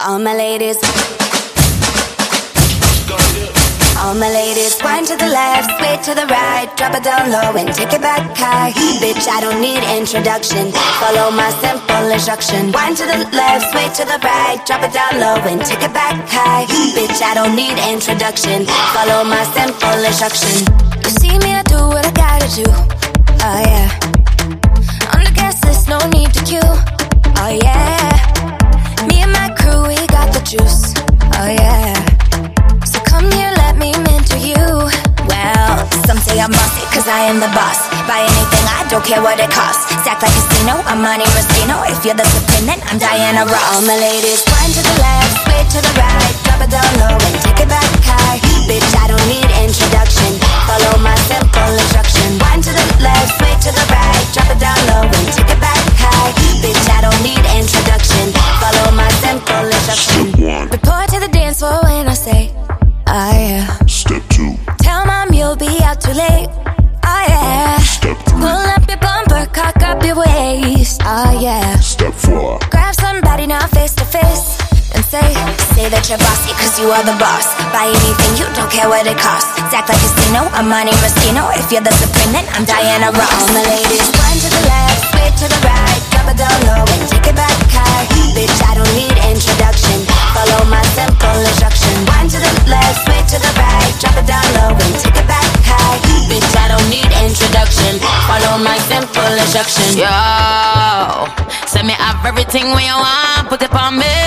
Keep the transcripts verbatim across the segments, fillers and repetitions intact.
All my ladies, all my ladies, wind to the left, sway to the right, drop it down low and take it back high. Bitch, I don't need introduction, follow my simple instruction. Wind to the left, sway to the right, drop it down low and take it back high. Bitch, I don't need introduction, follow my simple instruction. You see me, I do what I gotta do, oh yeah. On the gas list, no need to queue, oh yeah. Me and my crew, we got the juice, oh yeah. So come here, let me mentor you. Well, some say I'm bossy, cause I am the boss. Buy anything, I don't care what it costs. Stack like casino, I'm Monte Rustino. If you're the supreme, then I'm Diana Ross. All my ladies, wind to the left, sway to the right, drop it down low and take it back high. Bitch, I don't need introduction, follow my simple instruction. Wind to the left, sway to the right, drop it down low and take it back high. Bitch, I don't need introduction, follow my simple instruction. Report to the dance floor when I say, oh yeah. Step two. Tell mom you'll be out too late, oh yeah. Step three. Pull up your bumper, cock up your waist, oh yeah. Step four. Grab somebody now face to face and say, say that you're bossy cause you are the boss. Buy anything, you don't care what it costs. Stack like casino, I'm Monte Rustino. If you're the supreme, then I'm Diana Ross. All my ladies, wind to the left, sway to the right, drop it down low and take it back high. Bitch, I don't need introduction, follow my simple instruction. Wind to the left, sway to the right, drop it down low and take it back high. Bitch, I don't need introduction, follow my simple instruction. Yo, send me have everything when you want, put it on me.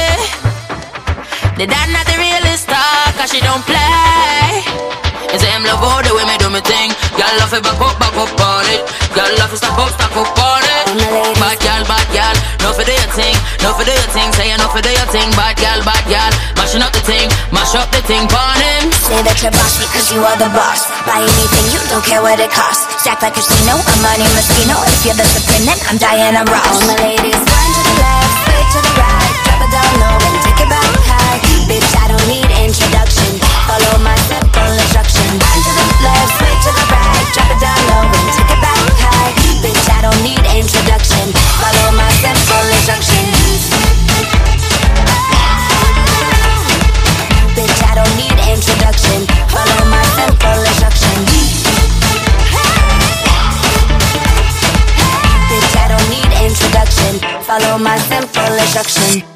The dad not the realest star, cause she don't play. You say him love all the way me do me thing. Y'all love it back up, back up on it. Y'all love it stop up, stop up on it. Bad gal, bad gal, no for do your thing, no for do your thing. Say you no for do your thing, bad gal, bad gal. Mashing up the thing, mash up the thing, burn him. Say that you're bossy cause you are the boss. Buy anything, you don't care what it costs. Stack like casino, I'm Monte Rustino. If you're the supreme, then I'm Diana Ross. All my ladies, wind to the left, sway to the right, drop it down low and take it back high. Bitch, I don't need introduction, follow my simple instruction. Wind to the left, sway to the right, drop it down low and take it back high. Bitch, I don't need introduction, follow my simple instruction. Bitch, I don't need introduction, follow my simple instruction. Bitch, I don't need introduction, follow my simple instruction.